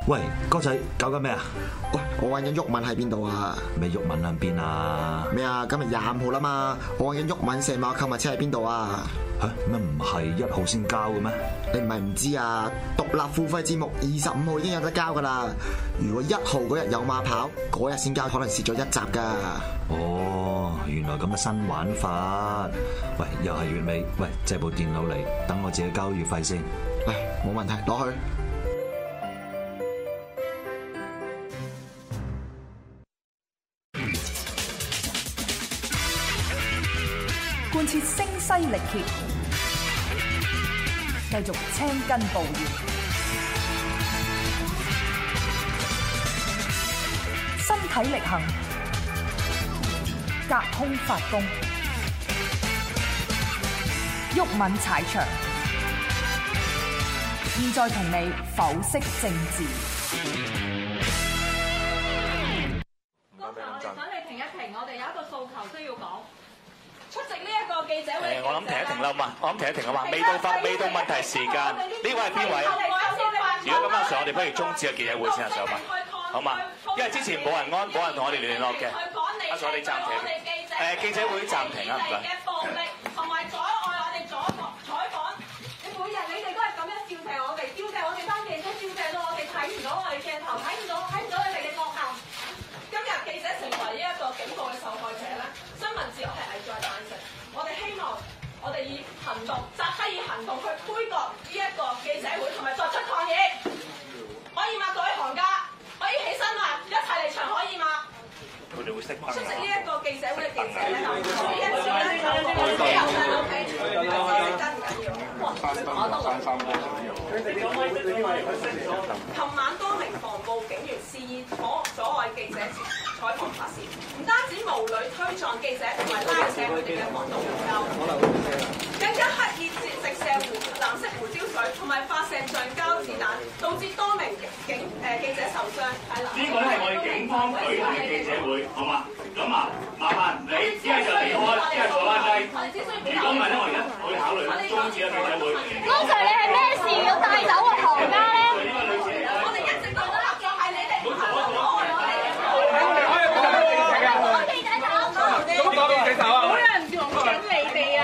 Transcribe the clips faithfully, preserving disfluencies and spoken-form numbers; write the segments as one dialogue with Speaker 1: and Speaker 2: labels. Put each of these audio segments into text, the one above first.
Speaker 1: 喂，哥仔搞緊咩啊？
Speaker 2: 喂，我揾緊毓民喺邊度啊？
Speaker 1: 咩毓民喺邊啊？
Speaker 2: 咩啊？今日廿五號啦嘛，我揾緊毓民石馬購物車喺邊度啊？
Speaker 1: 吓，乜唔係一號先交嘅咩？
Speaker 2: 你唔係唔知啊？獨立付費節目二十五號已經有得交噶啦。如果一號嗰日有馬跑，嗰日先交，可能蝕咗一集噶。
Speaker 1: 哦，原來咁嘅新玩法。喂，又係月尾，喂，借部電腦嚟，等我自己交月費先。
Speaker 2: 唉，冇問題，攞去。
Speaker 3: 貫徹聲嘶力竭，繼續青筋暴現，身體力行，隔空發功，毓民踩場。現在同你剖析政治。
Speaker 4: 剛才我哋想你停一停，我哋有一個訴求需要講。出席呢一個記者會，
Speaker 5: 我諗停一停啦嘛，我諗停一停啊嘛，未到發，未到問題時間。呢位係邊位啊？如果咁阿 Sir，我哋不如中止個記者會先啊，上嘛，好嘛？因為之前冇人安，冇人同我哋聯絡嘅。阿 Sir，我哋暫停。誒，記者會暫停啊，唔該。
Speaker 4: 同埋阻礙我哋阻採訪，你每日你哋都係咁樣照射我哋，照射我哋班記者，照射到我哋睇唔到我哋鏡頭，睇唔到睇唔到你哋嘅惡行。今日記者成為呢一個警告嘅受害者咧，新聞自由係危在旦夕。我哋希望我哋以行動，集體以行動去杯葛呢一個記者會，同埋作出抗議。可以嗎？各位行家，可以起身嘛？一齊離場可以嗎？
Speaker 5: 佢哋會識翻。
Speaker 4: 出席呢一個記者會嘅記者咧，就呢一次咧，就自由嘅 O K， 緊唔緊要？哇！我都話。琴晚多名防暴警員肆意阻阻礙記者採訪發泄，唔單止無理推撞記者同埋拉扯佢哋嘅防盜護罩，更加刻意直射胡藍色胡椒水同埋發射橡膠子彈，導致多名警誒記者受傷。係啦，
Speaker 6: 呢個咧係我哋警方舉行嘅記者會，好嘛？咁啊，麻煩你一係就離開，一係坐翻低。如果唔係咧，我而家會考慮中止嘅記者會。
Speaker 7: 剛才你係咩事要帶走個行家咧？
Speaker 4: 我哋一直都合作，係你哋唔合作，阻礙我哋。
Speaker 7: 咁多記者走啊！好有人同緊你哋啊！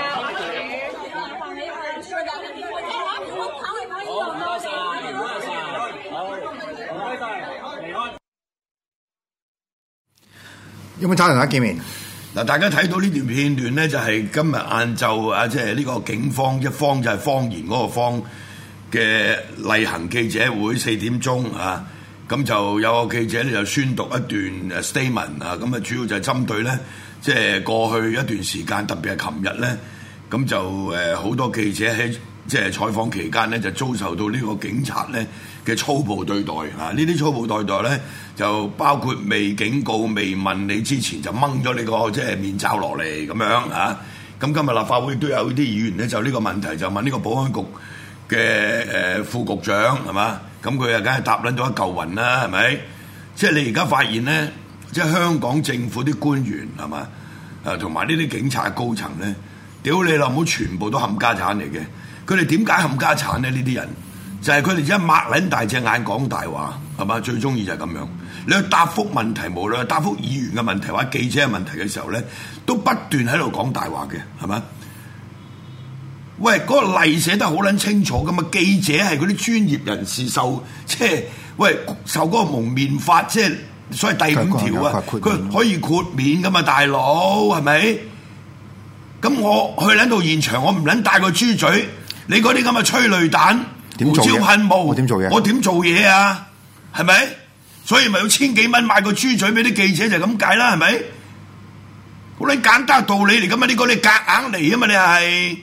Speaker 8: 有冇差人大家見面？
Speaker 9: 嗱，大家睇到呢段片段咧，就係今日晏晝啊，即係呢個警方一方就係方言嗰個方嘅例行記者會四點鐘啊，咁就有個記者咧就宣讀一段 statement 啊，咁啊主要就係針對咧，即係過去一段時間，特別係琴日咧，咁就誒好多記者喺即係採訪期間咧，就遭受到呢個警察咧嘅粗暴對待啊！呢啲粗暴對待咧，就包括未警告、未問你之前就掹咗你個即係面罩落嚟咁樣啊！咁今日立法會都有啲議員咧，就呢個問題就問呢個保安局嘅誒副局長係嘛？咁佢啊梗係答撚咗一嚿雲啦，係咪？即係你而家發現咧，即係香港政府啲官員係嘛？誒同埋呢啲警察高層咧，屌你老母，全部都冚家產嚟嘅。佢哋點解冚家產咧？呢啲人就係佢哋一擘撚大隻眼講大話，係嘛？最中意就係咁樣。你去答覆問題，無論係答覆議員嘅問題或者記者嘅問題嘅時候咧，都不斷喺度講大話嘅，係嘛？喂，嗰、那個例寫得好撚清楚噶嘛？記者係嗰啲專業人士受，即係喂受嗰個蒙面法，即係所謂第五條啊，佢可以豁免噶嘛，大佬係咪？咁我去撚到現場，我唔撚帶個豬嘴，你嗰啲咁嘅催淚彈、胡椒噴霧，我點做嘢？我點做嘢啊？係咪？所以咪要千幾蚊買個豬嘴俾啲記者就咁解啦，係咪？好撚簡單道理嚟噶嘛？呢個你夾硬嚟啊嘛？你係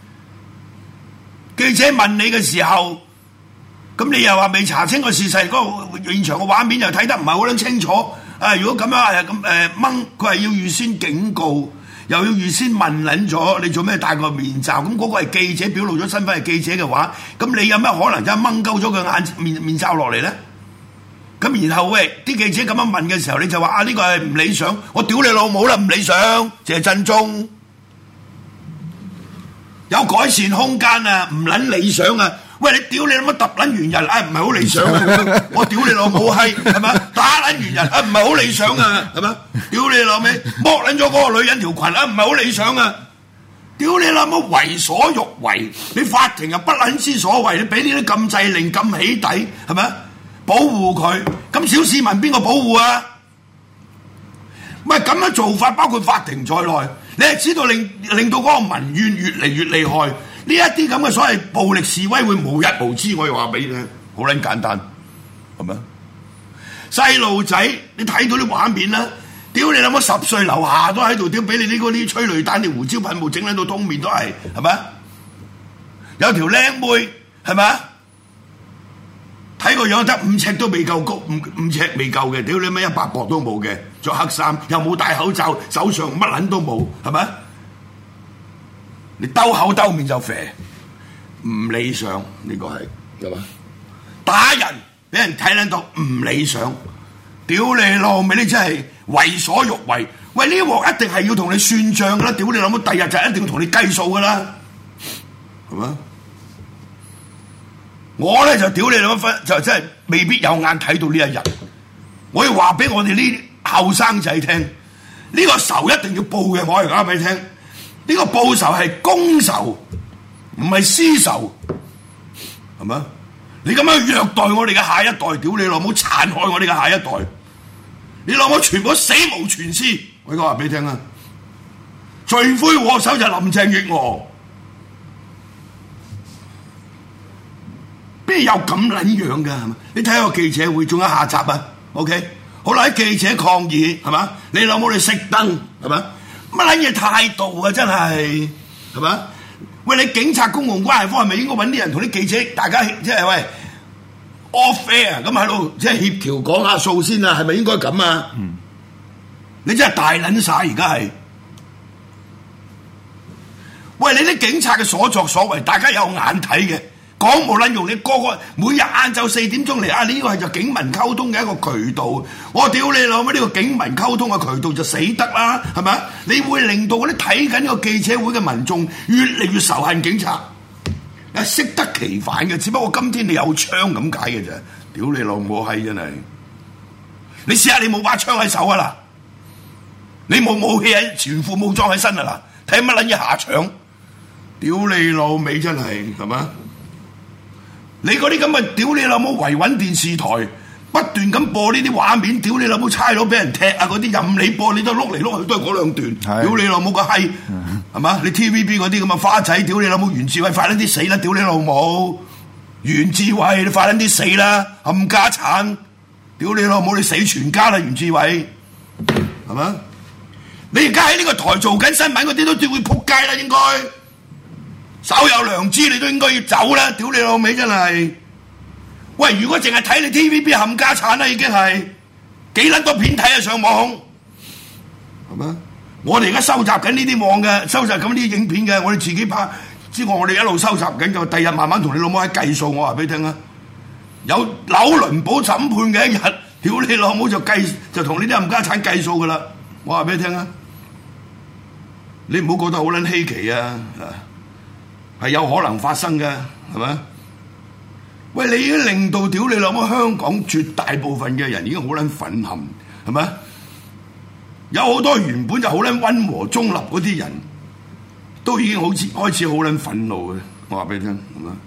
Speaker 9: 記者問你嘅時候，咁你又話未查清個事實，嗰個現場嘅畫面又睇得唔係好撚清楚。啊，如果咁樣係咁誒掹，佢係要預先警告。又要預先問撚咗，你做咩戴個面罩？咁嗰個係記者表露咗身份係記者嘅話，咁你有咩可能就掹鳩咗個眼面面罩落嚟咧？咁然後喂，啲記者咁樣問嘅時候，你就話啊呢個係唔理想，我屌你老母啦，唔理想，謝振中有改善空間啊，唔撚理想啊！ 喂，你屌你老母揼撚完人，啊唔係好理想啊！我屌你老母閪，係咪？打撚完人，啊唔係好理想啊，係咪？屌你老味，剝撚咗嗰個女人條裙，啊唔係好理想啊！屌你老母為所欲為，你法庭又不撚之所謂，你俾呢啲禁制令咁起底，係咪？保護佢，咁小市民邊個保護啊？唔係咁樣做法，包括法庭在內，你係知道令令到嗰個民怨越嚟越厲害。呢一啲咁嘅所謂暴力示威會無日無之，我又話俾你聽，好撚簡單，係咪？細路仔，你睇到啲畫面啦，屌你諗乜十歲樓下都喺度，屌俾你啲嗰啲催淚彈、啲胡椒噴霧整喺到通面都係，係咪？有條靚妹係咪？睇個樣得五尺都未夠高，五五尺未夠嘅，屌你乜一百磅都冇嘅，着黑衫又冇戴口罩，手上乜撚都冇，係咪？你兜口兜面就肥，唔理想呢、呢個係係嘛？打人俾人睇撚到唔理想，屌你老味，你真係為所欲為。喂，呢鑊一定係要同你算賬噶啦，屌你老母，第日就一定要同你計數噶啦，係嘛？我咧就屌你老母分，就真係未必有眼睇到呢一日。我要話俾我哋呢啲後生仔聽，呢、呢個仇一定要報嘅，我而家俾你聽。呢個報仇係公仇，唔係私仇，係咪？你咁樣虐待我哋嘅下一代，屌你老母，殘害我哋嘅下一代，你老母全部死無全屍，我而家話俾你聽啊！罪魁禍首就係林鄭月娥，邊有咁撚樣㗎？係嘛？你睇下個記者會，仲有下集啊 ！OK， 好啦，喺記者抗議係嘛？你老母你熄燈係嘛？乜撚嘢態度啊！真係係嘛？喂，你警察公共關係科係咪應該揾啲人同啲記者大家即係喂 off air 咁喺度即係協調講下數先啊？係咪應該咁啊？嗯，你真係大撚晒而家係。喂，你啲警察嘅所作所為，大家有眼睇嘅。講冇撚用，你個個每日晏晝四點鐘嚟啊！呢個係就警民溝通嘅一個渠道。我屌你老母，呢個警民溝通嘅渠道就死得啦，係咪？你會令到嗰啲睇緊呢個記者會嘅民眾越嚟越仇恨警察，啊適得其反嘅。只不過今天你有槍咁解嘅啫。屌你老母閪真係！你試下你冇把槍喺手啊啦，你冇武器喺全副武裝喺身啊啦，睇乜撚嘢下場？屌你老味真係係嘛？你嗰啲咁嘅屌你老母維穩電視台不斷咁播呢啲畫面，屌你老母差佬俾人踢啊嗰啲任你播，你都碌嚟碌去都係嗰兩段。屌你老母個閪係嘛？你 T V B 嗰啲咁嘅花仔，屌你老母袁志偉快啲啲死啦！屌你老母袁志偉你快啲啲死啦！冚家產！屌你老母你死全家啦！袁志偉係嘛？你而家喺呢個台做緊新聞嗰啲都都會撲街啦，應該。稍有良知，你都應該要走啦！屌你老味真係，喂！如果淨係睇你 T V B 冚家產啦，已經係幾撚多片睇啊上網，係嘛？我哋而家收集緊呢啲網嘅，收集緊呢啲影片嘅，我哋自己拍，之外我哋一路收集緊，就第日慢慢同你老母喺計數。我話俾你聽啊，有紐倫堡審判嘅一日，屌你老母就計就同呢啲冚家產計數噶啦！我話俾你聽啊，你唔好覺得好撚稀奇啊！係有可能發生嘅，係咪？喂，你已經令到屌你老母香港絕大部分嘅人已經好撚憤恨，係咪？有好多原本就好撚溫和中立嗰啲人，都已經好似開始好撚憤怒嘅。我話俾你聽，係咪？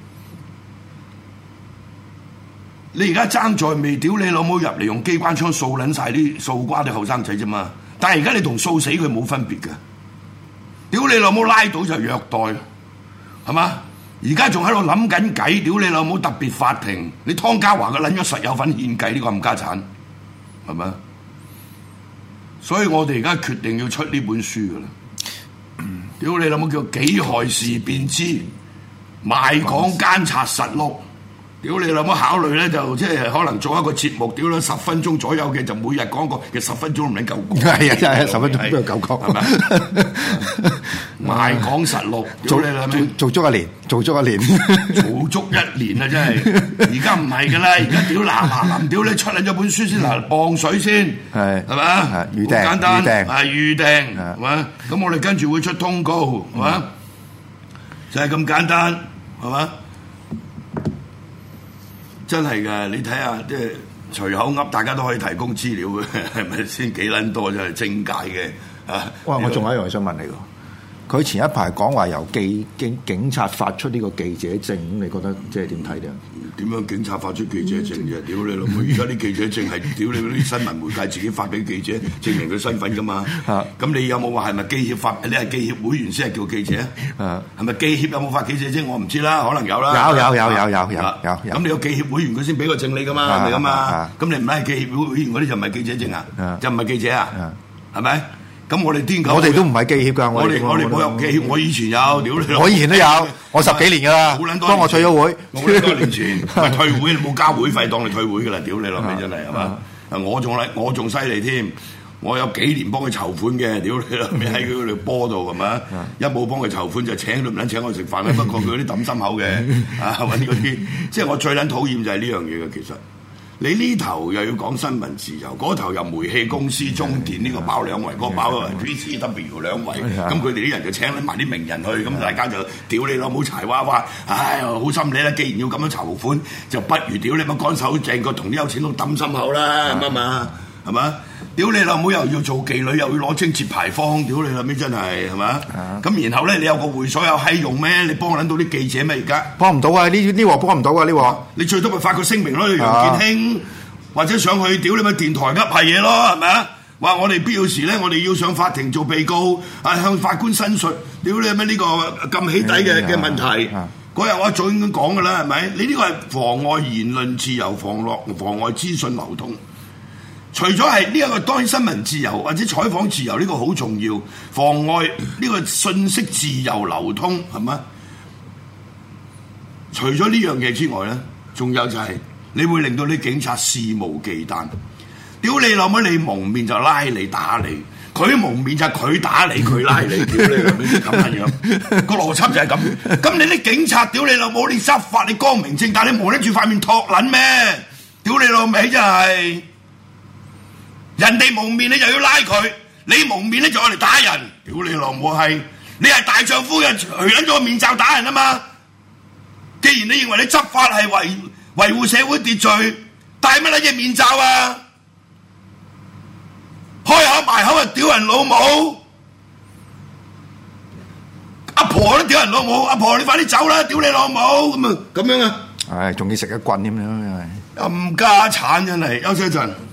Speaker 9: 你而家爭在未屌你老母入嚟用機關槍掃撚晒啲掃瓜啲後生仔啫嘛，但係而家你同掃死佢冇分別嘅。屌你老母拉到就虐待。係嘛？而家仲喺度諗緊計，屌你老母特別法庭，你湯家驊嘅撚咗實有份獻計呢個冚家產，係咪？所以我哋而家決定要出呢本書噶啦。屌你老母叫己亥事變之賣港奸賊實錄。屌你老母考慮咧就即係可能做一個節目，屌你十分鐘左右嘅就每日講個，其實十分鐘都唔能夠講。係啊，真係十分鐘都有夠講，係咪？賣港實錄，做你啦咩？做足一年，做足一年，做足一年啊！真係，而家唔係噶啦，而家屌南下林，屌你出嚟咗本書先嗱，磅水先，係係嘛？預訂，簡單，係預訂，係嘛？咁我哋跟住會出通告，係嘛？就係咁簡單，係嘛？ 真係㗎，你睇下即係隨口噏，大家都可以提供資料嘅，係咪先幾撚多真係政界嘅啊？
Speaker 8: 哇！我仲有一樣嘢想問你喎。佢前一排講話由記警警察發出呢個記者證，咁你覺得即係點睇咧？
Speaker 9: 點樣警察發出記者證啫？屌你老母！而家啲記者證係屌你嗰啲新聞媒介自己發俾記者，證明佢身份噶嘛。咁你有冇話係咪記協發？你係記協會員先係叫記者啊？係咪記協有冇發記者證？我唔知啦，可能有啦。
Speaker 8: 有有有有有有有。
Speaker 9: 咁你有記協會員佢先俾個證你噶嘛？係咪咁啊？咁你唔係記協會會員嗰啲就唔係記者證啊？就唔係記者啊？係咪？咁我哋癲狗，
Speaker 8: 我哋都唔係記協㗎，
Speaker 9: 我哋我哋冇入記協，我以前有，屌你！
Speaker 8: 我以前都有，我十幾年㗎啦，當我退咗會，
Speaker 9: 好撚多年前退會，你冇交會費當你退會㗎啦，屌你老味真係係嘛？我仲叻，我仲犀利添，我有幾年幫佢籌款嘅，屌你老味喺佢嗰條波度係嘛？一冇幫佢籌款就請都唔撚請我食飯啦，不過佢嗰啲抌心口嘅啊揾嗰啲，即係我最撚討厭就係呢樣嘢嘅其實。你呢頭又要講新聞自由，嗰頭又煤氣公司、中電呢個包兩圍，嗰個包 P C W 兩圍，咁佢哋啲人就請埋啲名人去，咁大家就屌你老母柴娃娃，唉，好心理啦！既然要咁樣籌款，就不如屌你乜乾手淨個同啲有錢佬抌心口啦，咁啊嘛，係嘛？屌你老母又要做妓女，又要攞貞節牌坊，屌你老味真係係嘛？咁然後咧，你有個會所有閪用咩？你幫撚到啲記者咩？而家
Speaker 8: 幫唔到啊！呢呢鑊幫唔到啊！呢鑊
Speaker 9: 你最多咪發個聲明咯，你楊健興或者上去屌你咪電台噏係嘢咯，係咪啊？話我哋必要時咧，我哋要上法庭做被告，啊向法官申述，屌你咩呢個咁起底嘅嘅問題？嗰日我早已經講㗎啦，係咪？你呢個係妨礙言論自由、妨礙妨礙資訊流通。除咗係呢一個當然新聞自由或者採訪自由呢個好重要，妨礙呢個信息自由流通係嘛？除咗呢樣嘢之外咧，仲有就係、是、你會令到啲警察肆無忌憚。屌你老母，你蒙面就拉你打你，佢蒙面就佢打你佢拉你，屌你老母咁樣樣，個邏輯就係咁。咁你啲警察屌你老母，你執法你光明正大，你蒙得住塊面托撚咩？屌你老味真係！人哋蒙面你就要拉佢，你蒙面咧就攞嚟打人，屌你老母係！你係大丈夫嘅，除撚咗個面罩打人啊嘛！既然你認為你執法係維維護社會秩序，戴乜撚嘢面罩啊？開口埋口啊屌人老母！阿婆都屌人老母，阿婆你快啲走啦！屌你老母咁啊咁樣啊！
Speaker 8: 唉，仲要食一棍添樣，
Speaker 9: 冚家產真係，休息一陣。